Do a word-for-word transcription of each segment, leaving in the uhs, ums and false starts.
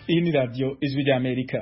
Iyi ni radio Ijwi ry'Amerika.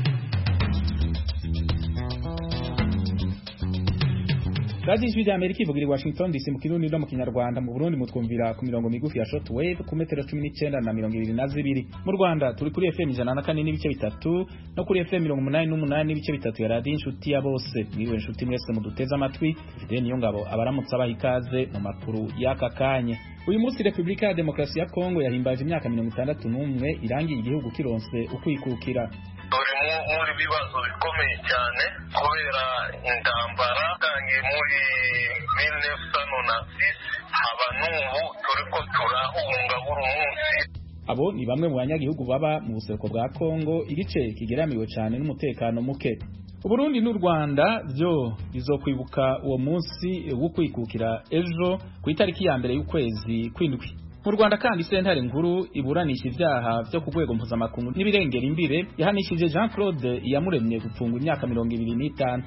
Radio Ijwi ry'Amerika ivugira i Washington D C mu Kirundi no mu Kinyarwanda. Mu Burundi mutwumvira ku mirongo migufi ya shortwave ku metero cumi n'icenda na mirongo ibiri na zibiri. Mu Rwanda turi kuri F M ijana na kane n'ibice bitatu no kuri F M mirongo umunani n'umunani n'ibice bitatu ya Radio Inshuti ya bose. Mwiwe inshuti mwese muduteze amatwi. Fidel Niyongabo abaramutse abaha ikaze mu makuru y'aka kanya. Uyu munsi Republika ya Demokarasi ya Kongo yahimbaje imyaka mirongo itandatu n'umwe irangiye igihugu kironse ukwikukira. muri bibazo bikomeye cyane kubera intambara tangiye muri mille neuf cent quatre-vingt-six haba n'ubu turiko turahunga buri munsi. Abo ni bamwe mu banyagihugu baba mu buseruko bwa Kongo, igice kigeramiwe cyane n'umutekano muke. Uburundi n'u Rwanda byo bizokwibuka uwo munsi wo kwikukira ejo ku itariki ya mbere y'ukwezi kw'indwi. Mu Rwanda kandi sentare nkuru iburanisha ivyaha byo ku rwego mpuzamakungu n'ibirengera imbire yahanishije Jean Claude Iyamuremye gupfungwa imyaka mirongo ibiri n'itanu.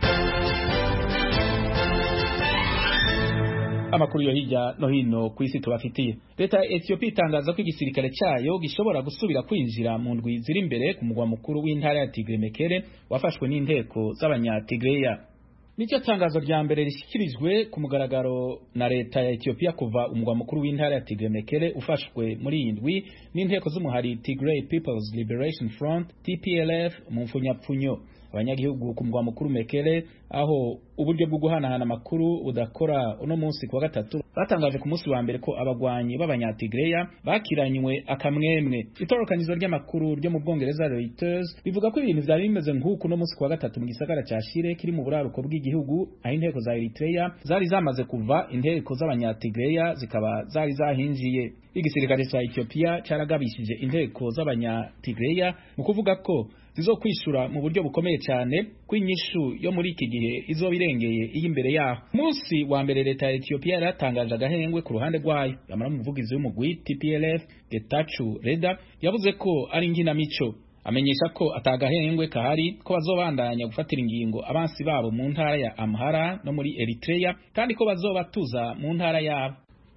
Amakuru yo hirya no hino ku isi tubafitiye. Leta ya Ethiopia itangaza ko igisirikare cyayo gishobora gusubira kwinjira mu ndwi ziri imbere ku mugwa mukuru w'intara ya Tigray Mekele wafashwe n'inteko z'abanya-Tigreya. Nicyo tangazo rya mbere rishikirijwe ku mugaragaro na leta ya Ethiopia kuva umugwa mukuru w'intara ya Tigray Mekele ufashwe muri indwi n'inteko z'umuhari Tigray People's Liberation Front T P L F mu mfunyapfunyo. Abanyagihugu ku mugwa mukuru Mekele aho uburyo bwo guhanahana amakuru budakora uno munsi kwa gatatu batangaje ku munsi wa mbere ko abagwanyi b'abanya-Tigreya bakiranywe akamwemwe. Itorokanizo ry'amakuru ryo mu Bwongereza Reuters bivuga ko ibintu vyari bimeze nk'uko uno munsi kwa gatatu mu gisagara ca Shire kiri mu buraruko bw'igihugu aho inteko za Eritrea zari zamaze kuva, inteko z'abanya-Tigreya zikaba zari zahinjiye. Igisirikare ca Ethiopia caragabishije inteko z'abanya-Tigreya mu kuvuga ko zizokwishura mu buryo bukomeye cyane kwinyishu yo muri iki gihe izobirengeye iyi imbere yaho. Munsi wa mbere leta ya Ethiopia yaratangaje agahengwe ku ruhande rwayo. Yamara umuvugizi w'umugwi T P L F Getachew Reda yavuze ko ari inginamico, amenyesha ko atagahengwe kahari ko bazobandanya gufatira ingingo abansi babo mu ntara ya Amhara no muri Eritrea kandi ko bazobatuza mu ntara yabo.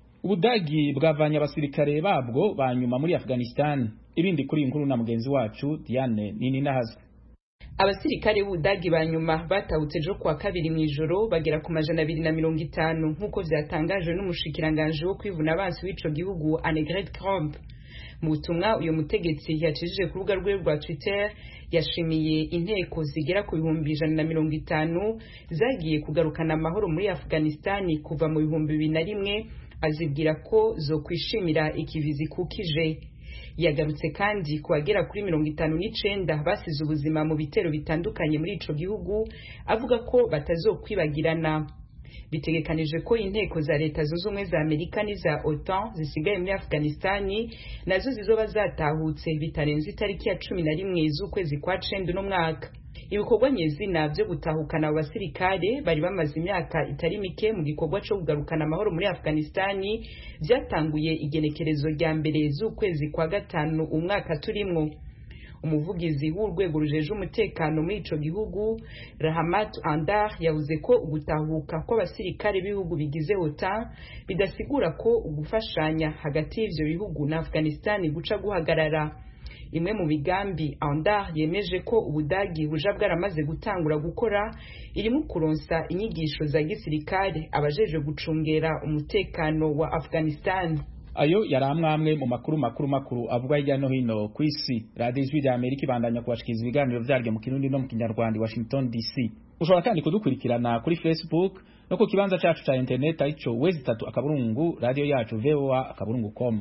Ubudagi bwavanye abasirikare babwo banyuma muri Afghanistan. Ibindi kuri inkuru na mugenzi wacu Diane Nini Nahaza. Abasirikare b'Ubudagi banyuma batahutse ejo kwa kabiri mu ijoro bagera ku majana abiri na mirongo itanu nk'uko vyatangajwe n'umushikiranganje wo kwivuna abansi w'ico gihugu Annegret Kramp. Mu butumwa uyo mutegetsi yacishije ku rubuga rwe rwa Twitter yashimiye inteko zigera ku bihumbi ijana na mirongo itanu zagiye kugarukana amahoro muri Afghanistan kuva mu bihumbi bibiri na rimwe, azibwira ko zo kwishimira ikivizi kukije. Yagarutse kandi kuagera kuri mirongo itanu n'icenda basize ubuzima mu bitero bitandukanye muri ico gihugu, avuga ko batazokwibagirana. Bitegekanije ko inteko za leta zunze ubumwe za Amerika n'iza OTAN zisigaye muri Afghanistan nazo zizoba zatahutse bitarenze itariki ya cumi na rimwe z'ukwezi kwa cenda no mwaka. Ibikorwa nyezina byo gutahukana abasirikare bari bamaze imyaka itari mike mu gikorwa cyo kugarukana amahoro muri Afghanistan byatanguye igenekerezo rya mbere z'ukwezi kwa gatanu umwaka turimwo. Umuvugizi w'urwego rujeje umutekano muri ico gihugu Rahmat Andar yavuze ko ugutahuka kw'abasirikare b'ibihugu bigize OTAN bidasigura ko ugufashanya hagati y'ivyo bihugu na Afghanistan guca guhagarara. Imwe mu bigambi Andar yemeje ko Ubudagi buja bwaramaze gutangura gukora irimo kuronsa inyigisho za gisirikare abajeje gucungera umutekano wa Afghanistan. Ayo yaramwamwe mu makuru makuru makuru avuga hirya no hino ku isi. Radio Ijwi ry'Amerika ibandanya kubashikiriza ibiganiro vyaryo mu Kirundi no mu Kinyarwanda Washington D C. Ushobora kandi kudukurikirana kuri Facebook no ku kibanza cacu ca internet arico wezi tatu akaburungu radio yacu V O A akaburungu com.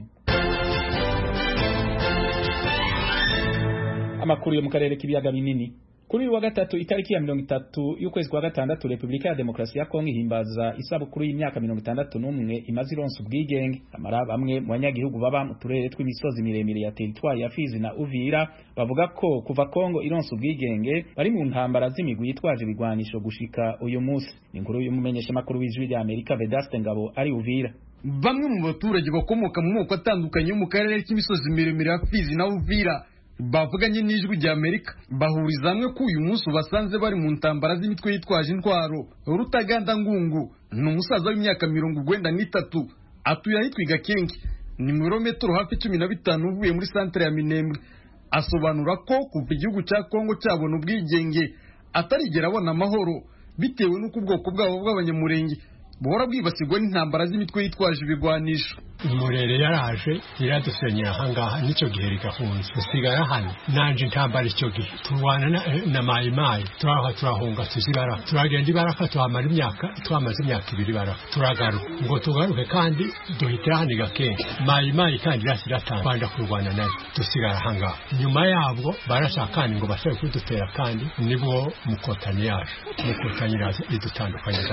Amakuru yo mu karere k'ibiyaga binini. Kuri wa gatatu itariki ya mirongo itatu y'ukwezi kwa gatandatu Republika ya Demokarasi ya Kongo ihimbaza isabukuru y'imyaka mirongo itandatu n'umwe imaze ironse ubwigenge. Amara bamwe mu banyagihugu baba mu turere tw'imisozi miremire ya teritwari ya Fizi na Uvira bavuga ko kuva Kongo ironse ubwigenge bari mu ntambara z'imigwi yitwaje ibigwanisho gushika uyu munsi. Inkuru y'umumenyesha makuru w'Ijwi ry'Amerika Vedaste Ngabo ari Uvira. Bamwe mu baturage bakomoka mu moko atandukanye mu karere k'imisozi miremire ya Fizi na Uvira bavuganye n'Ijwi ry'Amerika bahuriza hamwe ko uyu munsi basanze bari mu ntambara z'imitwe yitwaje intwaro. Rutaganda Ngungu ni umusaza w'imyaka mirongo urwenda n'itatu atuye ahitwa Gakenke, ni mu birometero hafi cumi na bitanu uvuye muri santere ya Minembwe. asobanura ko kuva igihugu cya Kongo cyabona ubwigenge atarigera abona amahoro bitewe n'uko ubwoko bwabo bw'abanyamurenge buhora bwibasirwa n'intambara z'imitwe yitwaje ibigwanisho. Umurere yaraje iradusenyera ahangaha nicyo gihe rigahunze usigara hano nanje intambara icyo gihe turwana na, na mayi mayi turaha turahunga tuzibara turagenda ibaraka tuhamara imyaka twamaze imyaka ibiri baraka turagaruka ngo tugaruke kandi duhitira hano gakenke mayi mayi kandi irasiratanga kwanda kurwana nayo dusigara ahangaha nyuma yabwo barashaka kandi ngo bashaka kudutera kandi nibwo mukotanye yaje mukotanye yaje idutandukanye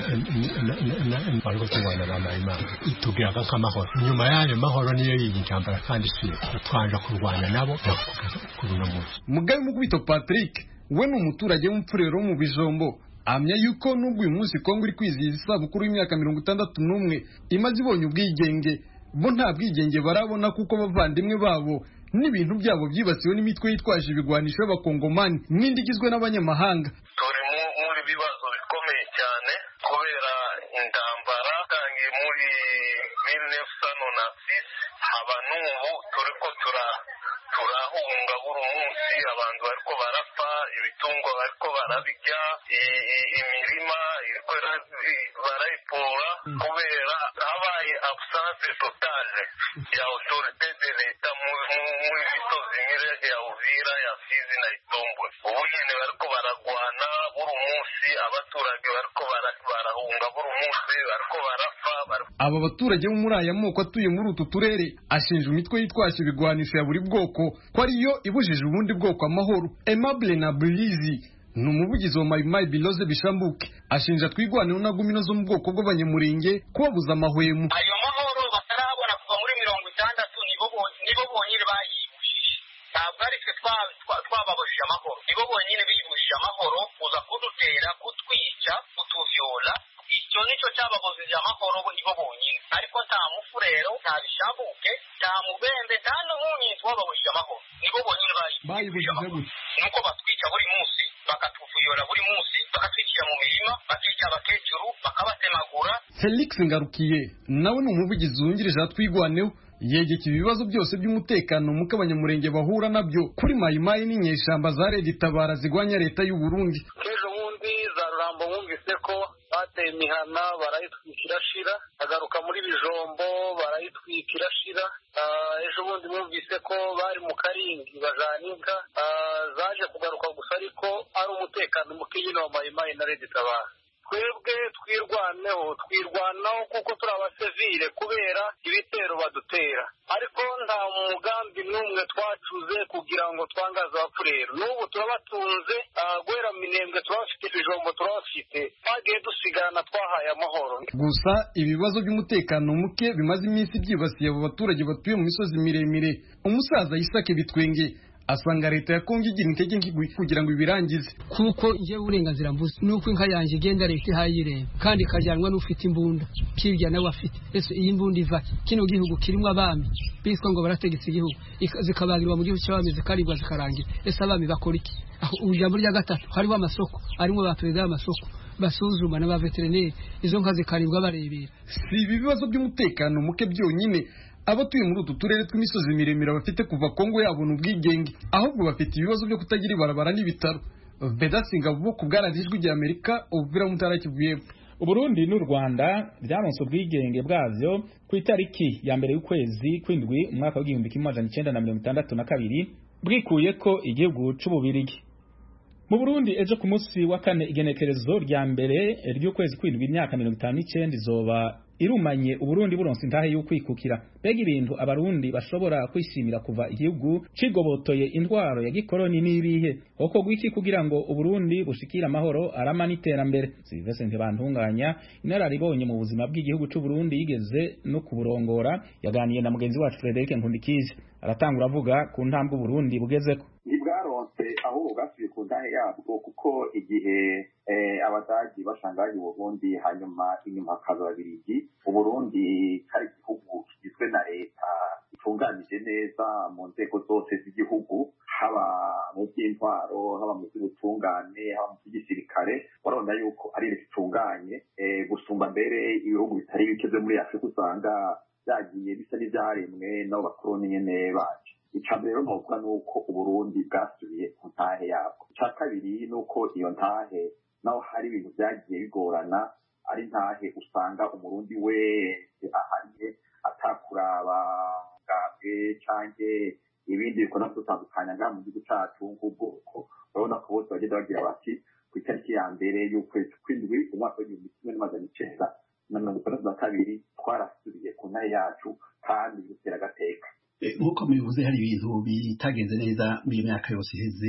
bariko turwana na mayi mayi itugiraga nk'amahoro nyuma yayo mahoro niyo y'intambara kandi si twanja kurwanya nabo kuruno munsi. Mugabe Mukubito Patrick we ni umuturage w'umupfurero mu Bijombo amya yuko nubwo uyu munsi Kongo iri kwizihiza isabukuru y'imyaka mirongo itandatu n'umwe imaze ibonye ubwigenge bo nta bwigenge barabona kuko bavandimwe babo n'ibintu byabo byibasiwe n'imitwe yitwaje ibigwanisho y'abakongomani n'indi igizwe n'abanyamahanga. Turi muri bibazo bikomeye cyane kubera intambara tangiye muri mille neuf cent quatre-vingt-six haba n'ubu turiko tura turahunga buri munsi abantu bariko barapfa ibitungwa bariko barabirya imirima iriko barayipora kubera habaye absence totale ya autorité de l'État muri misozi mire ya Uvira ya Fizi na Itombwe. Ubu nyene bariko baragwana buri munsi abaturage bariko barahunga buri munsi bariko barapfa. Aba baturage bo muri aya moko atuye muri utu turere ashinja imitwe yitwaje ibigwanisho ya buri bwoko ko ariyo ibujije ubundi bwoko amahoro. Aimable Nablizi ni umuvugizi wa Mai Mai Biloze Bishambuke ashinja twigwaneho na gumino zo mu bwoko bw'abanyamurenge kubabuza amahwemu. Ayo mahoro batarabona kuva muri mirongo itandatu nibo nibo bonyine bayibujije ntabwo ari twe twababujije amahoro nibo bonyine biyibujije amahoro kuza kudutera kutwica kutuvyola icyo nicyo cyababujije amahoro nibo bonyine ariko nta mufurero nta Bishambuke nta Mubembe nta n'umunyi twababujije amahoro nibo bonyine bayibujije amahoro nuko batwica buri munsi bakatuvuyora buri munsi bakatwicira mu mirima bakica abakecuru bakabatemagura. Felix Ngarukiye nawe ni umuvugizi wungirije atwigwaneho yegeka ibibazo byose by'umutekano muko abanyamurenge bahura nabyo kuri Mai Mai n'inyeshamba za Red Tabara zigwanya leta y'u Burundi. Ejo bundi za Rurambo bumvise ko bateye imihana barayitwikira shira agaruka muri Bijombo barayitwikira shira. Ejo bundi bumvise ko bari mu Karingi bajaninka zaje kugaruka gusa ariko ari umutekano muke nyine wa Mai Mai na Red Tabara. Twebwe twirwaneho twirwanaho kuko turi abasivile kubera ibitero badutera ariko nta mugambi n'umwe twacuze kugira ngo twangaze abapfurero n'ubu turabatunze guhera Minembwe turabafite Bijombo turabafite twagiye dusigana twahaye amahoro. Gusa ibibazo by'umutekano muke bimaze iminsi byibasiye abo baturage batuye mu misozi miremire. Umusaza Isake Bitwenge asanga leta ya Kongo igira intege nk'igwi kugira ngo ibirangize kuko nje uburenganzira mvuze nuko inka yanje igenda leta ihayireba kandi ikajyanwa n'ufite imbunda kirya nawe afite ese iyi mbunda iva kino gihugu kirimo abami biswa ngo barategetse igihugu zikabagirwa mu gihugu cy'abami zikaribwa zikarangira ese abami bakora iki aho ujambo rya gatatu hariho amasoko arimo ba perezida y'amasoko basuzuma n'aba veterineri izo nka zikaribwa barebera. Si ibibazo by'umutekano muke byonyine abatuye muri utu turere tw'imisozi miremire bafite kuva Kongo yabona ubwigenge ahubwo bafite ibibazo byo kutagira ibarabara n'ibitaro. Bedatsinga buko bwaradijwe rya Amerika Uvira Mutara Kivuye. Uburundi n'u Rwanda byaronse ubwigenge bwavyo ku itariki ya mbere y'ukwezi kwindwi umwaka w'igihumbi kimwe amajana icenda na mirongo itandatu na kabiri bwikuye ko igihugu c'Ububirigi. Mu Burundi ejo ku munsi wa kane igenekerezo rya mbere ry'ukwezi kwindwi imyaka mirongo itanu n'icenda izoba irumanye Uburundi buronse intahe y'ukwikukira. Bega ibintu abarundi bashobora kwishimira kuva igihugu cigobotoye indwaro ya gikoroni n'ibihe oko gwiki kugira ngo Uburundi bushikira amahoro arama n'iterambere. Sylvestre Ntibantunganya inararibonye mu buzima bw'igihugu c'u Burundi yigeze no kuburongora yaganiye na mugenzi wacu Frederic Nkundikije aratangura avuga ku ntambwe Burundi bugezeko. Ntibwaronse aho bwasubiye ku ntahe yabwo kuko igihe abadagi bashangaye Uburundi hanyuma inyuma hakaza Ababiligi Uburundi kari igihugu kigizwe na leta itunganije neza mu nzego zose z'igihugu haba mu by'intwaro haba mu by'ubutungane haba mu by'igisirikare warabona yuko ari leta itunganye gusumba mbere ibihugu bitari bike byo muri Afurika usanga byagiye bisa n'ibyaremwe n'abo bakoroni nyene bacu. icya mbere rero novuga ni uko uburundi bwasubiye ku ntahe yabwo. icya kabiri ni uko iyo ntahe naho hari ibintu byagiye bigorana, ari ntahe usanga umurundi wese ahariye atakuraba bwabwe canke ibindi bikora dutandukanya ngaha mu gihugu cacu nk'ubwoko. urabona ko bose bagenda bagira bati ku itariki ya mbere y'ukwezi kw'indwi umwaka w'igihumbi kimwe n'amajana icenda na mirongo itandatu na kabiri twarasubiye ku ntahe yacu kandi bidutera agateka. nk'uko mubivuze hari ibintu bitagenze neza muri iyo myaka yose iheze,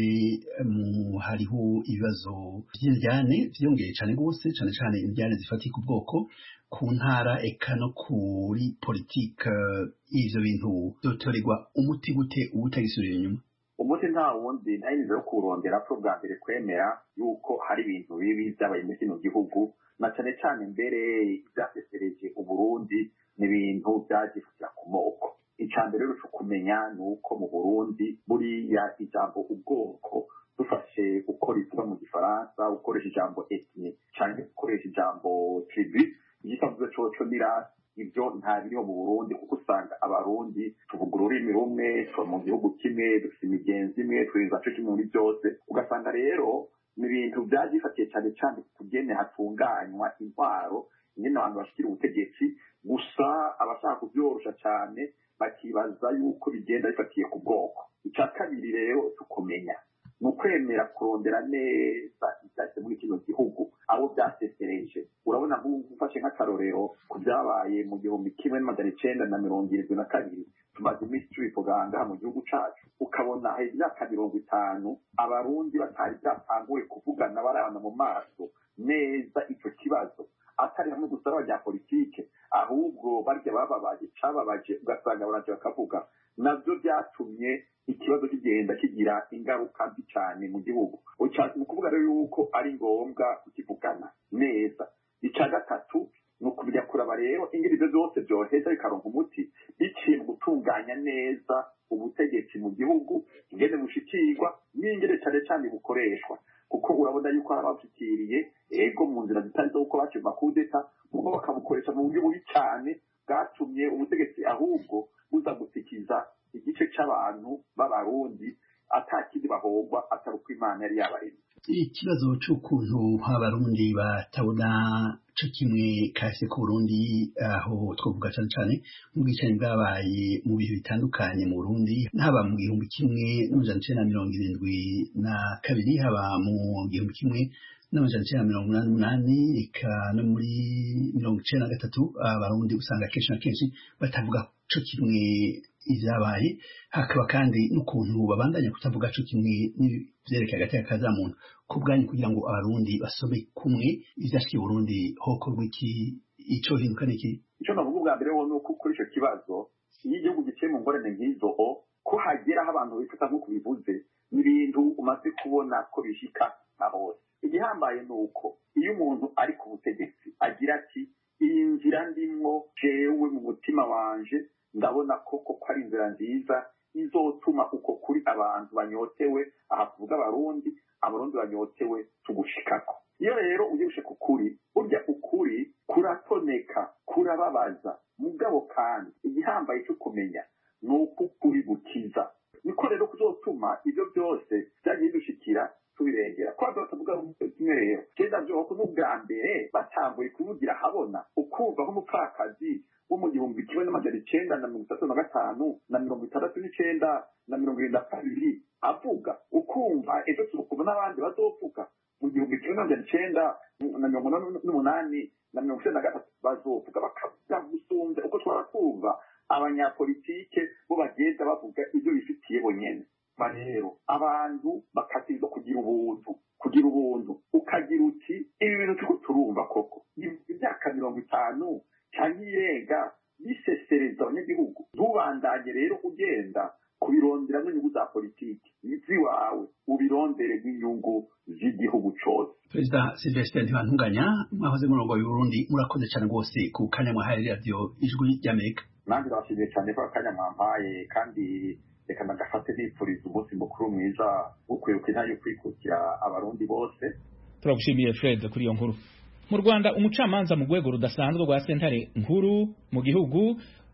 hariho ibibazo by'indyane vyongeye cane rwose, cane cane indyane zifatiye ku bwoko, ku ntara eka no kuri politike. ivyo bintu vyotorerwa umuti gute ubutagisubira inyuma? umuti nta wundi ntayinize yo kurondera ko bwa mbere kwemera yuko hari ibintu bibi vyabaye muri kino gihugu, na cane cane mbere vyasesereje uburundi n'ibintu vyagifutira ku moko. icambere rero cyo kumenya ni uko mu Burundi buriya ijambo ubwoko dufashe uko rivuga mu gifaransa, ukoresha ijambo ethnie cyangwa ukoresha ijambo tribu, igitavuze coco ni race, ibyo nta biriho mu Burundi kuko usanga abarundi tuvuga ururimi rumwe, tuba mu gihugu kimwe, dufite imigenzi imwe, twiza cyo kimwe muri byose. ugasanga rero ni ibintu byagifatiye cyane cyane kugene hatunganywa intwaro nyine abantu bashikira ubutegetsi, gusa abashaka kubyorosha cyane bakibaza yuko bigenda bifatiye ku bwoko. icya kabiri rero tukumenya ni ukwemera kurondera neza ibyatsi muri kino gihugu abo byasesereje. urabona nk'ufashe nk'akarorero ku byabaye mu gihumbi kimwe n'amajana icenda na mirongo irindwi na kabiri, tumaze iminsi tubivuganga mu gihugu cacu, ukabona hari imyaka mirongo itanu abarundi batari byatanguye kuvugana barabana mu maso neza ico kibazo, atari hamwe gusa n'abanya politike, ahubwo barya bababaje cababaje, ugasanga baraje bakavuga. navyo byatumye ikibazo kigenda kigira ingaruka mbi cyane mu gihugu. mu kuvuga rero yuko ari ngombwa kukivugana neza. icya gatatu ni ukumenya kuraba rero ingeri ibyo byose byoheza bikaronka umuti biciye mu gutunganya neza ubutegetsi mu gihugu, ingene bushikirwa n'ingene cyane cyane bukoreshwa, kuko urabona yuko hari ababishikiriye ego mu nzira zitari zo kuko baciye makudeta, kuko bakabukoresha mu buryo bubi cyane bwatumye ubutegetsi ahubwo buza gusikiza igice cy'abantu b'abarundi atakindi bahogwa atari uko Imana yari yabaremye. ikibazo c'ukuntu abarundi batabona co kimwe kahise ku Burundi, aho twavuga cane cane nk'ubwicanyi bwabaye mu bihe bitandukanye mu Burundi, haba mu gihumbi kimwe n'amajana icenda na mirongo irindwi na kabiri, haba mu gihumbi kimwe n'amajana icenda na mirongo umunani n'umunani, eka no muri mirongo icenda na gatatu. abarundi usanga kenshi na kenshi batavuga co kimwe ivyabaye, hakaba kandi n'ukuntu babandanya kutavuga co kimwe n'ivyerekeye agateka ka muntu. ku bwanyu kugira ngo abarundi basome kumwe ivyashikiye Burundi hokorwa iki, ico hinduka niki? ico navuga ubwa mbere ni uko kuri ico kibazo iyo igihugu giciye mu ngorane nk'izo ko hageraho abantu bifata nk'uko bivuze, ni ibintu umaze kubona ko bishika na hose. igihambaye ni uko iyo umuntu ari ku butegetsi agira ati iyi nzira ndimwo jewe mu mutima wanje ndabona koko ko ari inzira nziza izotuma uko kuri abantu banyotewe, aha kuvuga abarundi abarundi banyotewe tugushikako. iyo rero ugiye gushika ukuri, burya ukuri kuratoneka, kurababaza, mugabo kandi igihambaye cyo kumenya ni uko ukuri gukiza. niko rero kuzotuma ibyo byose byagiye bidushikira tubirengera. kwa batavuga kimwe rero kenda byo ko n'ubwa mbere batambuye kuvugira habona, ukumva nk'umupfakazi wo mu gihumbi kimwe n'amajana icenda na mirongo itatu na gatanu na mirongo itandatu n'icenda na mirongo irindwi na kabiri avuga, ukumva ejo turukumva n'abandi bazovuga mu gihumbi kimwe n'amajana icenda na mirongo inani n'umunani na mirongo icenda na gatatu bazovuga, bakavuga gusumbya uko twarakumva abanyapolitike bo bagenda bavuga ibyo bifitiye bonyene. rero abantu bakatiza kugira ubuntu, kugira ubuntu ukagira uti ibi bintu turiko turumva koko imyaka mirongo itanu cyangwa irenga bisesereza abanyagihugu, ntubandanye rero ugenda kubirondera n'inyungu za politiki, iziwawe ubirondere nk'inyungu z'igihugu cose. Perezida Sylvestre Ntibantunganya, mwahoze murongo wa Burundi, murakoze cyane rwose ku kanya mwahaye radio Ijwi ry'Amerika. nanjye ndabashimiye cyane ko akanya mwampaye, kandi reka nagafate nipfuriza umunsi mukuru mwiza wo kwibuka intara yo kwikukira abarundi bose. Turagushimiye Fred kuri iyo nkuru. Mu Rwanda umucamanza mu rwego rudasanzwe rwa sentare nkuru mu gihugu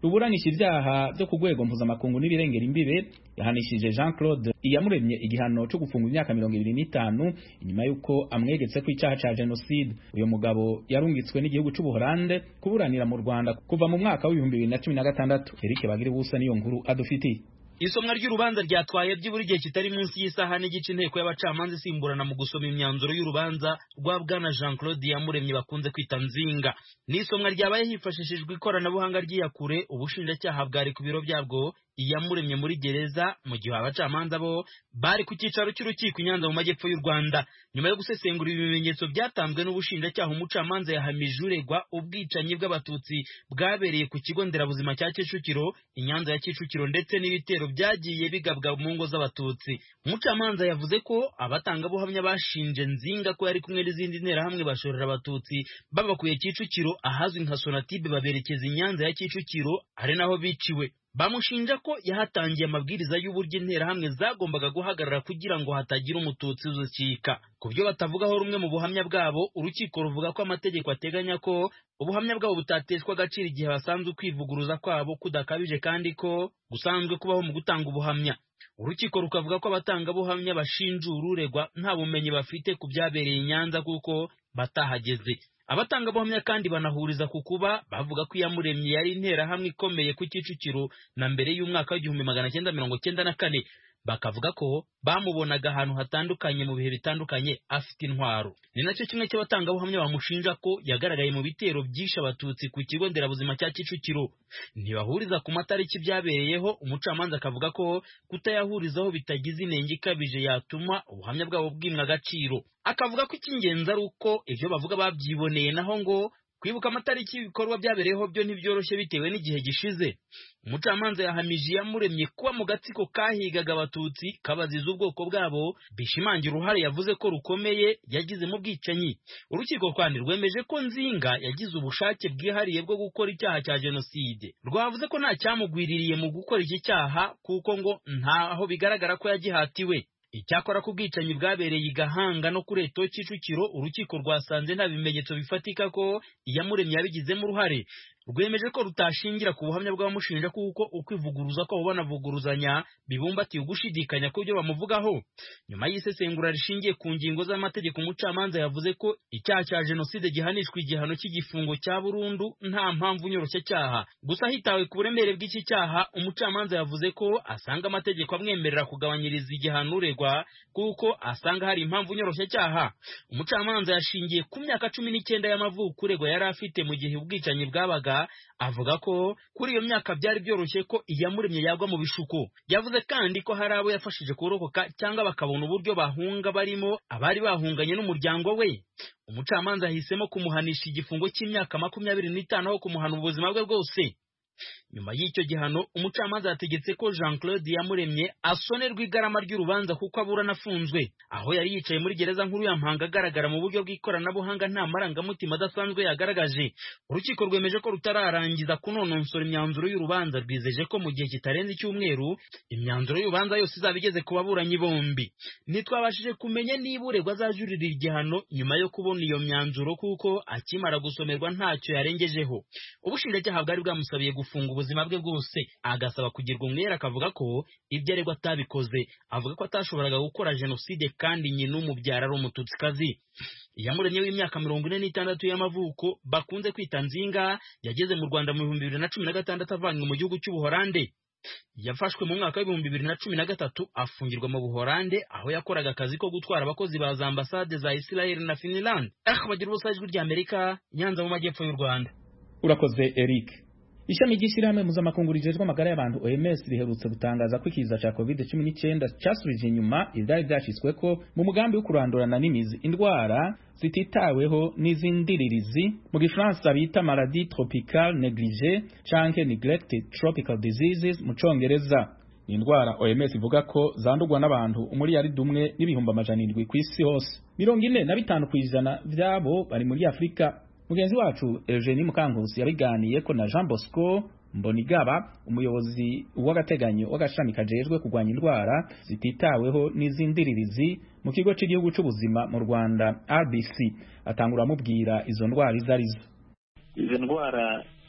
ruburanisha ivyaha vyo ku rwego mpuzamakungu n'ibirengera imbibe yahanishije Jean Claude Iyamuremye igihano cyo gufunga imyaka mirongo ibiri n'itanu inyuma yuko amwegetse ku icaha ca genocide. Uyo mugabo yarungitswe n'igihugu c'Ubuholande kuburanira mu Rwanda kuva mu mwaka w'ibihumbi bibiri na cumi na gatandatu. Eric Bagiribusa niyo nkuru adufitiye. Isomwa ry'urubanza ryatwaye by'iburi gihe kitari munsi y'isaha n'igice inteko y'abacamanza isimburana mu gusoma imyanzuro y'urubanza rwa bwana Jean Claude Iyamuremye bakunze kwita Nzinga. N'isomwa ryabaye hifashishijwe ikoranabuhanga ry'iyakure, ubushinjacyaha bwari ku biro byabwo Iyamuremye muri gereza, mu gihe abacamanza bo bari ku cyicaro cy'urukiko i Nyanza mu majyepfo y'u Rwanda. Nyuma yo gusesengura ibimenyetso byatanzwe n'ubushinjacyaha, umucamanza yahamije uregwa ubwicanyi bw'abatutsi bwabereye ku kigo nderabuzima cya Kicukiro, i Nyanza ya Kicukiro, ndetse n'ibitero byagiye bigabwa mu ngo z'abatutsi. Umucamanza yavuze ko abatangabuhamya bashinje Nzinga ko yari kumwe n'izindi nterahamwe bashorera abatutsi babakuye Kicukiro ahazwi nka Sonatube baberekeza i Nyanza ya Kicukiro, ari naho biciwe. Bamushinja ko yahatangiye amabwiriza y'uburyo interahamwe zagombaga guhagarara kugira ngo hatagira umututsi uzicika. Ku byo batavugaho rumwe mu buhamya bwabo, urukiko ruvuga ko amategeko ateganya ko ubuhamya bwabo butateshwa agaciro igihe basanzwe kwivuguruza kwabo kudakabije, kandi ko gusanzwe kubaho mu gutanga ubuhamya. Urukiko rukavuga ko abatangabuhamya bashinja ururegwa nta bumenyi bafite ku byabereye i Nyanza kuko batahageze. Abatangabuhamya kandi banahuriza ku kuba bavuga ko Iyamuremye yari interahamwe ikomeye ku Kicukiro na mbere y'umwaka w'igihumbi magana cyenda mirongo cyenda na kane. Bakavuga ko bamubonaga ahantu hatandukanye mu bihe bitandukanye afite intwaro. Ni nacyo kimwe cy'abatangabuhamya bamushinja ko yagaragaye mu bitero byishe abatutsi ku kigo nderabuzima cya Kicukiro. Ntibahuriza ku matariki byabereyeho, umucamanza akavuga ko kutayahurizaho bitagize inenge ikabije yatuma ubuhamya bwabo bwimwa agaciro. Akavuga ko icy'ingenzi ari uko ibyo bavuga babyiboneye, naho ngo kwibuka amatariki y'ibikorwa byabereyeho byo ntibyoroshye bitewe n'igihe gishize. Umucamanza yahamije Iyamuremye kuba mu gatsiko kahigaga abatutsi kabaziza ubwoko bwabo, bishimangira uruhare yavuze ko rukomeye yagize mu bwicanyi. Urukiko kandi rwemeje ko Nzinga yagize ubushake bwihariye bwo gukora icyaha cya genocide. Rwavuze ko nta cyamugwiririye mu gukora iki cyaha kuko ngo ntaho bigaragara ko yagihatiwe. Icyakora ku bwicanyi bwabereye i Gahanga no kuri Eto Kicukiro, urukiko rwasanze nta bimenyetso bifatika ko Iyamuremye yabigizemo uruhare. Rwemeje ko rutashingira ku buhamya bw'abamushinja kuko ukwivuguruza ko banavuguruzanya bibumbatiye ugushidikanya ku byo bamuvugaho. Nyuma y'isesengura rishingiye ku ngingo z'amategeko, umucamanza yavuze ko icyaha cya genocide gihanishwa igihano cy'igifungo cya burundu nta mpamvu nyoroshyacyaha. Gusa hitawe ku buremere bw'iki cyaha, umucamanza yavuze ko asanga amategeko amwemerera kugabanyiriza igihano uregwa kuko asanga hari impamvu nyoroshyacyaha. Umucamanza yashingiye ku myaka cumi n'icyenda y'amavuko uregwa yari afite mu gihe ubwicanyi bwabaga, avuga ko kuri iyo myaka byari byoroshye ko Iyamuremye yagwa mu bishuko. Yavuze kandi ko hari abo yafashije kurokoka cyangwa bakabona uburyo bahunga, barimo abari bahunganye n'umuryango we. Umucamanza yahisemo kumuhanisha igifungo cy'imyaka makumyabiri n'itanu aho kumuhana ubuzima bwe bwose. Nyuma y'icyo gihano, umucamanza yategetse ko Jean Claude Iyamuremye asonerwa igarama ry'urubanza kuko aburana afunzwe. Aho yari yicaye muri gereza nkuru ya Mpanga agaragara mu buryo bw'ikoranabuhanga nta marangamutima adasanzwe yagaragaje. Urukiko rwemeje ko rutararangiza kunononsora imyanzuro y'urubanza, rwizeje ko mu gihe kitarenze icyumweru imyanzuro y'urubanza yose izaba igeze ku baburanyi bombi. Ntitwabashije kumenya niba uregwa azajuririra igihano nyuma yo kubona iyo myanzuro kuko akimara gusomerwa ntacyo yarengejeho. Ubushinjacyaha bwari bwamusabiye gufunga ubuzima bwe bwose, agasaba kugirwa umwere, akavuga ko ibyo aregwa atabikoze. Avuga ko atashoboraga gukora genocide kandi nyina umubyara ari umututsikazi. Iyamuremye w'imyaka mirongo ine n'itandatu y'amavuko bakunze kwita Nzinga yageze mu Rwanda mu bihumbi bibiri na cumi na gatandatu avanywe mu gihugu cy'Ubuholande. Yafashwe mu mwaka w'ibihumbi bibiri na cumi na gatatu afungirwa mu Buholande aho yakoraga akazi ko gutwara abakozi ba za ambasade za Israel na Finland. Ah, bagira ubusajwi ry'Amerika, Nyanza mu majyepfo y'u Rwanda. Urakoze Eric. Ishami ry'ishyirahamwe mpuzamakungu rijejwe amagara y'abantu O M S riherutse gutangaza ko ikiza cya covid cumi n'icyenda cyasubije inyuma ibyari byashyizweko mu mugambi wo kurandurana n'imizi indwara zititaweho n'iz'indiririzi, mu gifaransa bita maladie tropicale négligée canke neglected tropical diseases mu Congereza. Ni indwara O M S ivuga ko zandurwa n'abantu umuriyaridi umwe n'ibihumbi amajana indwi ku isi hose. Mirongo ine na bitanu ku ijana byabo bari muri Afurika. Mugenzi wacu Eugenie Mukankusi yabiganiye ko na Jean Bosco Mbonigaba, umuyobozi w'agateganyo w'agashami kajejwe kurwanya indwara zititaweho n'iz'indiririzi mu kigo cy'igihugu cy'ubuzima mu Rwanda R B C. Atangura amubwira izo ndwara izarizo. Izo ndwara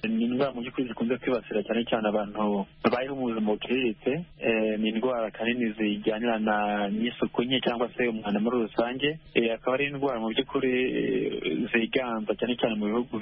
ni indwara mu by'ukuri zikunze kwibasira cyane cyane abantu babayeho mu buzima buciriritse. Ni indwara kanini zijyanirana n'isuku nke cyangwa se umwanda muri rusange. Akaba ari indwara mu by'ukuri ziganza cyane cyane mu bihugu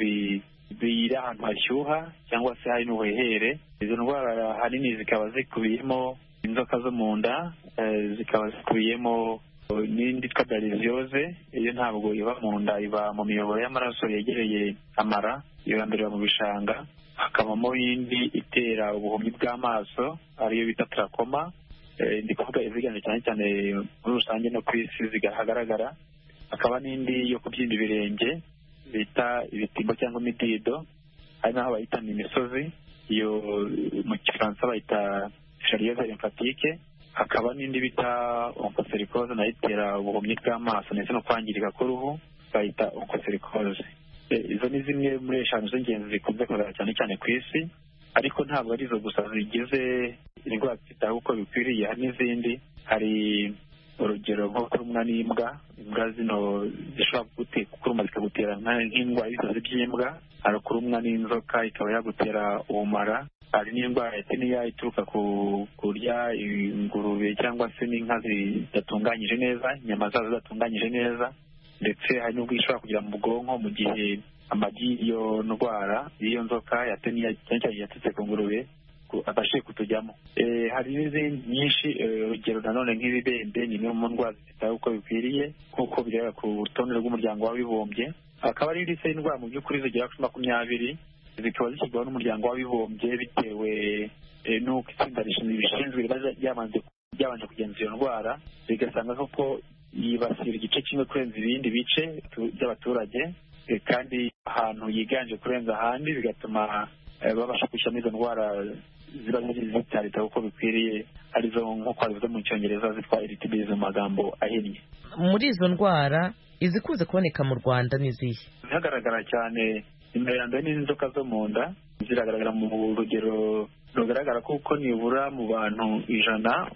biri ahantu hashyuha cyangwa se hari n'ubuhehere. Izo ndwara ahanini zikaba zikubiyemo inzoka zo mu nda, zikaba zikubiyemo n'indi yitwa bilharziose. Iyo ntabwo iba mu nda, iba mu miyoboro y'amaraso yegereye amara, iyo yandurira mu bishanga. Hakabamo indi itera ubuhumyi bw'amaso ariyo bita trachoma. Ndi kuvuga iziganje cyane cyane muri rusange no ku isi zigahagaragara. Hakaba n'indi yo kubyimba ibirenge bita ibitimbo cyangwa imidido, hari n'aho bayita imisozi, iyo mu Gifaransa bayita filariose lymphatique. Hakaba n'indi bita onchocercose nayo itera ubuhumyi bw'amaso ndetse no kwangirika k'uruhu, bayita onchocercose. Izo ni zimwe muri eshanu z'ingenzi zikunze kugaragara cyane cyane ku isi, ariko ntabwo ari izo gusa zigize indwara zitaho uko bikwiriye. Hari n'izindi, hari urugero nko kurumwa n'imbwa. Imbwa zino zishobora kuruma zikagutera nk'indwara y'ibisazi by'imbwa. Hari kurumwa n'inzoka ikaba yagutera ubumara. Hari n'indwara ya teniya ituruka ku kurya ingurube cyangwa se n'inka zidatunganyije neza, inyama zazo zidatunganyije neza. Ndetse hari n'ubwo ishobora kugera mu bwonko mu gihe amagi y'iyo ndwara y'iyo nzoka ya teniya cyane cyane yatutse ku ngurube abashije kutujyamo. Hari n'izindi nyinshi, urugero nanone nk'ibibembe ni imwe mu ndwara zitaho uko bikwiriye nk'uko bigaragara ku rutonde rw'umuryango w'abibumbye. Hakaba ari liste y'indwara mu by'ukuri zigera kuri makumyabiri, zikaba zishyirwaho n'umuryango w'abibumbye bitewe n'uko itsinda rishinzwe ryabanje kugenzura iyo ndwara rigasanga ko yibasira igice kimwe kurenza ibindi bice by'abaturage, kandi ahantu yiganje kurenza ahandi bigatuma babasha kwishyiramo izo ndwara ziba zitaritaho uko bikwiriye, arizo nk'uko bivuze mu cyongereza zitwa L T B mu magambo ahinnye. Muri izo ndwara izikunze kuboneka mu Rwanda ni izihe? Zihagaragara cyane imbere ya mbere n'inzoka zo mu nda, ziragaragara mu rugero rugaragara kuko nibura mu bantu ijana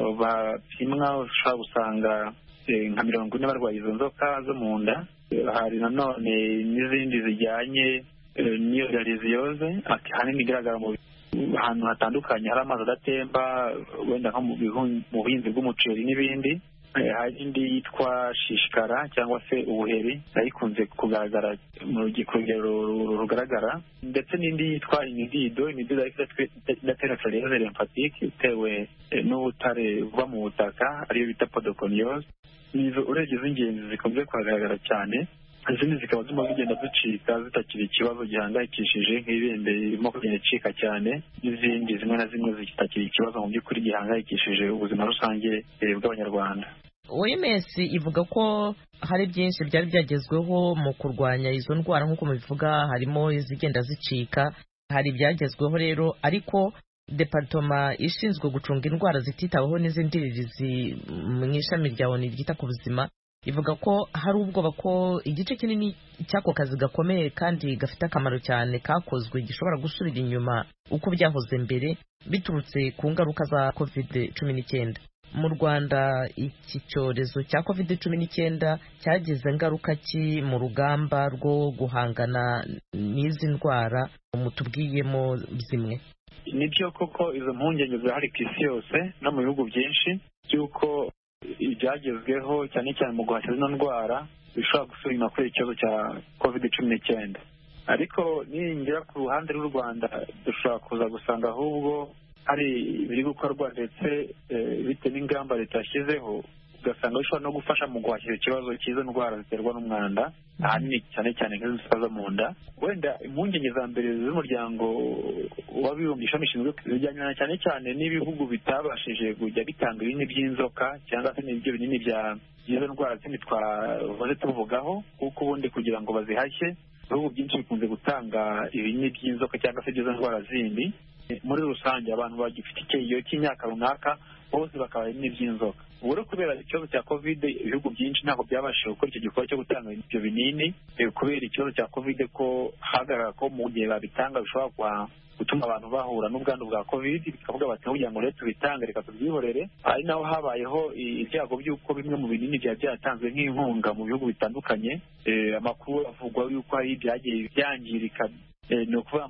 bapimwa ushobora gusanga nka mirongo ine barwaye izo nzoka zo mu nda. Hari nanone n'izindi zijyanye n'iyo bilharziose, ahanini igaragara mu ahantu hatandukanye hari amazi adatemba, wenda nko mu buhinzi bw'umuceri n'ibindi. Hari indi yitwa shishikara cyangwa se ubuheri, nayo ikunze kugaragara mu rugero rugaragara. Ndetse n'indi yitwa imidido. Imidido idatera filariose lymphatique itewe n'ubutare buva mu butaka ariyo bita podoconiose. Nizo urebye z'ingenzi zikunze kugaragara cyane. Izindi zikaba zirimo zigenda zicika zitakiri ikibazo gihangayikishije, nk'ibibembe birimo kugenda icika cyane, n'izindi zimwe na zimwe zitakiri ikibazo mu by'ukuri gihangayikishije ubuzima rusange bw'Abanyarwanda. O M S ivuga ko hari byinshi byari byagezweho mu kurwanya izo ndwara nk'uko mubivuga, harimo izigenda zicika, hari ibyagezweho rero, ariko departoma ishinzwe gucunga indwara zititaweho n'izindirizi mu ishami rya O N U ryita ku buzima ivuga ko hari ubwoba ko igice kinini cy'ako kazi gakomeye kandi gafite akamaro cyane kakozwe gishobora gusubira inyuma uko byahoze mbere biturutse ku ngaruka za covid cumi n'icyenda. Mu Rwanda iki cyorezo cya covid cumi n'icyenda cyagize ingaruka ki mu rugamba rwo guhangana n'izi ndwara mutubwiyemo zimwe? Nibyo koko izo mpungenge zirahari ku isi yose no mu bihugu byinshi by'uko ibyagezweho cyane cyane mu guhashya zino ndwara bishobora gusubira inyuma kubera ikibazo cya covid cumi n'icyenda. Ariko ningera ku ruhande rw'u Rwanda dushobora kuza gusanga ahubwo hari ibiri gukorwa ndetse bitewe n'ingamba leta yashyizeho, ugasanga bishobora no gufasha mu guhashya ikibazo cy'izo ndwara ziterwa n'umwanda, ahanini cyane cyane nk'izo zo mu nda. Wenda impungenge za mbere z'umuryango w'abibumbye ishami rishinzwe zijyana cyane cyane n'ibihugu bitabashije kujya bitanga ibinini by'inzoka cyangwa se n'ibyo binini bya izo ndwara zindi twahoze tuvugaho, kuko ubundi kugira ngo bazihashye ibihugu byinshi bikunze gutanga ibinini by'inzoka cyangwa se izo ndwara zindi. Muri rusange abantu bagifite icyeyo cy'imyaka runaka bose bakaba ibinini by'inzoka. Ubu rero kubera ikibazo cya covid ibihugu byinshi ntabwo byabashije gukora icyo gikorwa cyo gutanga ibyo binini, kubera ikibazo cya covid ko hagaragara ko mu gihe babitanga bishobora gutuma abantu bahura n'ubwandu bwa covid, bikavuga bati kugira ngo rero tubitange reka tubyihorere. Ari naho habayeho ibyago by'uko bimwe mu binini byari byatanzwe nk'inkunga mu bihugu bitandukanye, amakuru avugwa yuko hari ibyagiye byangirika, ni ukuvuga ngo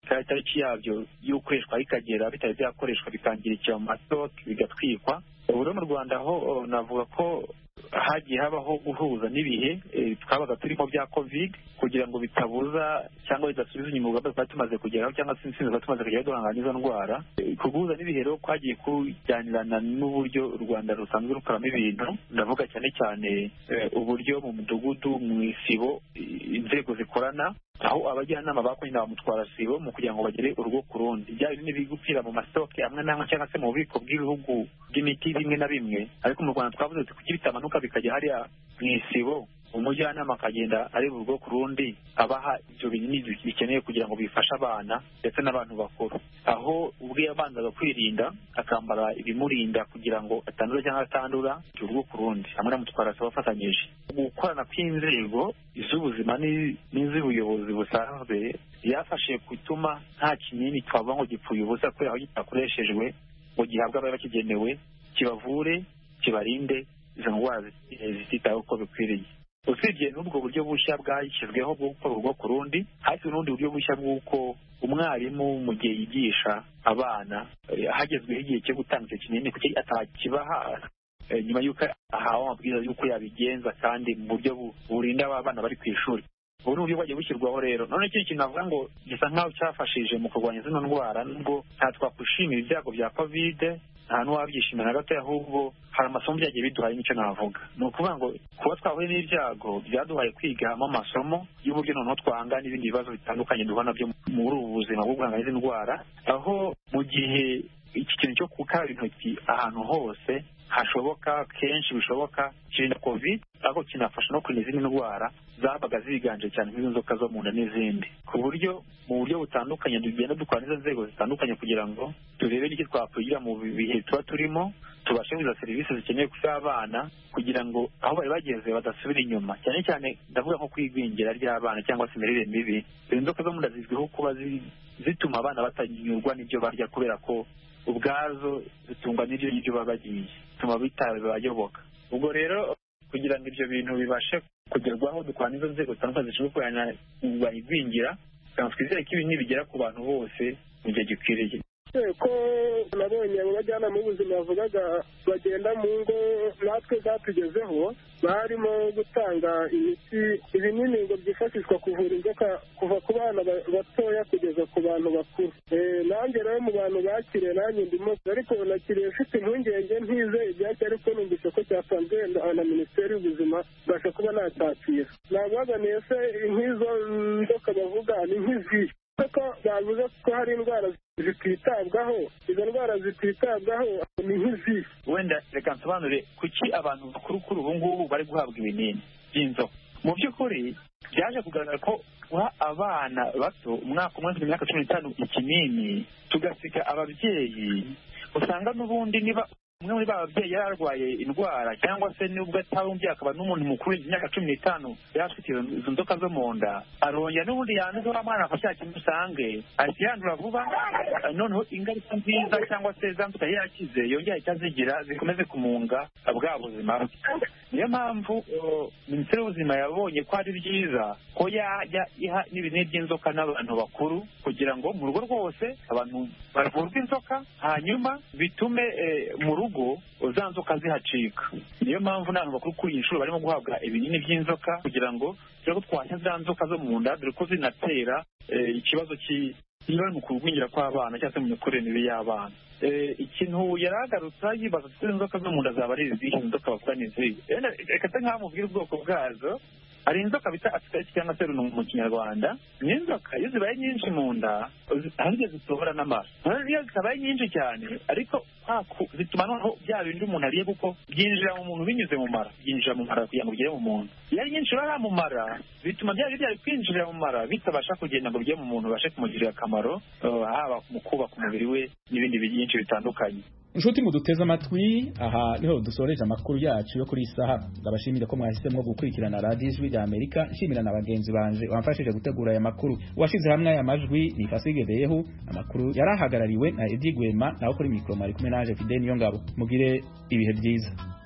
itariki yabyo y'ukoreshwa ikagera bitari byakoreshwa bikangirikira mu mastoke bigatwikwa. Ubu rero mu Rwanda ho navuga ko hagiye habaho guhuza n'ibihe twabaga turimo bya covid kugira ngo bitabuza cyangwa bidasubiza inyuma ubwo twari tumaze kugeraho cyangwa se insinzi twari tumaze kugeraho duhangana n'izo ndwara. Kuguhuza n'ibihe rero kwagiye kujyanirana n'uburyo u Rwanda rusanzwe rukoramo ibintu, ndavuga cyane cyane uburyo mu mudugudu mu isibo inzego zikorana, aho abajyanama bakoranye na bamutwara sibo mu kugira ngo bagere urugo ku rundi. Byaba bimwe bigupfira mu mastoke amwe n'amwe cyangwa se mu bubiko bw'ibihugu bw'imiti bimwe na bimwe, ariko mu Rwanda twavuze tuti kuki bitamanuka bikajya hariya mu isibo, umujyanama akagenda ari urugo ku rundi abaha ibyo binini bikeneye kugira ngo bifashe abana ndetse n'abantu bakuru, aho ubwe yabanzaga kwirinda akambara ibimurinda kugira ngo atandura cyangwa atandura urugo ku rundi, hamwe n'amutwara sibo bafatanyije. Gukorana kw'inzego iz'ubuzima n'iz'ubuyobozi busanzwe byafashe gutuma nta kinini twavuga ngo gipfuye ubusa kubera aho kitakoreshejwe ngo gihabwe abari bakigenewe kibavure kibarinde izo ndwara zititaweho uko bikwiriye. Usibye n'ubwo buryo bushya bwashyizweho bwo gukora urugo ku rundi, hasi n'ubundi buryo bushya bw'uko umwarimu mu gihe yigisha abana hagezweho igihe cyo gutanga icyo kinini kuki atakibaha nyuma y'uko ahawe amabwiriza y'uko yabigenza kandi mu buryo burinda abana bari ku ishuri. Ubu ni uburyo bwagiye bushyirwaho rero. None ikindi kintu navuga ngo gisa nk'aho cyafashije mu kurwanya zino ndwara, nubwo nta twakwishimira ibyago bya kovide nta n'uwabyishimira na gato, ahubwo hari amasomo byagiye biduhaye n'icyo navuga. Ni ukuvuga ngo kuba twahuye n'ibyago byaduhaye kwigamo amasomo y'uburyo noneho twahangana n'ibindi bibazo bitandukanye duhura nabyo muri ubu buzima bwo guhangana n'izi ndwara, aho mu gihe iki kintu cyo gukaraba intoki ahantu hose hashoboka kenshi bishoboka kirinda covid, ariko kinafasha no kurinda izindi ndwara zabaga ziganje cyane nk'inzoka zo mu nda n'izindi, ku buryo mu buryo butandukanye tugenda dukora n'izo nzego zitandukanye kugira ngo turebe n'icyo twakwigira mu bihe tuba turimo, tubashe kuza serivisi zikenewe kuri abana kugira ngo aho bari bageze badasubira inyuma, cyane cyane ndavuga nko kwigwingira ry'abana cyangwa se imirire mibi. Izo nzoka zo mu nda zizwiho kuba zituma abana batanyurwa n'ibyo barya kubera ko ubwazo zitungwa n'ibyo ngibyo baba bagiye, bituma bitabayoboka. Ubwo rero kugira ngo ibyo bintu bibashe kugerwaho dukora n'izo nzego zitandukanye zishinzwe kurwanya igwingira, kandi twizere ko ibi nibigera ku bantu bose mu gihe gikwiriye. Ko nabonye abo bajyanama b'ubuzima bavugaga bagenda mu ngo natwe zatugezeho, barimo gutanga imiti ibinini ngo byifashishwa kuvura inzoka kuva ku bana batoya kugeza ku bantu bakuru. Nanjye rero mu bantu bakiriye nanjye ndimo, ariko nakiriye mfite impungenge ntize ibyacyo, ariko numvise ko cyatanzwe na Minisiteri y'Ubuzima mbasha kuba nacyakira. Nabaganiye se nk'izo nzoka bavuga ni nk'izihe? Ko bavuze ko hari indwara zititabwaho, izo ndwara zititabwaho ni nk'izihe? Wenda reka nsobanure kuki abantu bakuru kuri ubu ngubu bari guhabwa ibinini by'inzoka. Mu by'ukuri byaje kugaragara ko guha abana bato umwaka umwe n'imyaka cumi n'itanu ikinini tugasiga ababyeyi, usanga n'ubundi niba umwe muri ba babyeyi yari arwaye indwara cyangwa se nubwo atawumviye akaba n'umuntu mukuru w'imyaka cumi n'itanu yari afite izo nzoka zo mu nda, arongera n'ubundi yanduza wa mwana afashe kintu usange ahita yandura vuba, noneho ingaruka nziza cyangwa se za nzoka yakize yongera ahita zigira zikomeze kumunga bwa buzima. Niyo mpamvu Minisiteri y'Ubuzima yabonye ko ari byiza ko yajya iha n'ibinini by'inzoka n'abantu bakuru kugira ngo mu rugo rwose abantu bavurwe inzoka, hanyuma bitume mu rugo za nzoka zihacika. Niyo mpamvu n'abantu bakuru kuri iyi nshuro barimo guhabwa ibinini by'inzoka kugira ngo turebe ko twahashya za nzoka zo mu nda, dore ko zinatera ikibazo cy'ibara mu kurwingira kw'abana cyangwa se mu mikurire mibi y'abana. Ikintu yaragarutse yibaza ko inzoka zo mu nda zaba ari izihe, inzoka bavuga ni izihe. Reka se nk'aho mubwira ubwoko bwazo. Hari inzoka bita asitesi cyangwa se rununu mu kinyarwanda. Ni inzoka iyo zibaye nyinshi mu nda hari igihe zisohora n'amara. Iyo zitabaye nyinshi cyane ariko zituma noneho bya bindi umuntu ariye kuko byinjira mu muntu binyuze mu mara, byinjira mu mara kugira ngo bigere mu muntu. Iyo ari nyinshi rero mu mara bituma bya bindi byari kwinjira mu mara bitabasha kugenda ngo bigere mu muntu babashe kumugirira akamaro, haba mu kubaka umubiri we n'ibindi byinshi bitandukanye. Inshuti muduteze amatwi, aha niho dusoreje amakuru yacu yo kuri isaha. Ndabashimira ko mwahisemo gukurikirana Radio Ijwi rya Amerika. Nshimira na bagenzi banje bamfashije gutegura aya makuru. Washize hamwe aya majwi ni Fasigebeyeho. Amakuru yarahagarariwe na Edi Gwema, naho kuri mikro mari kumwe naje Fidel Niyongabo. Mugire ibihe byiza.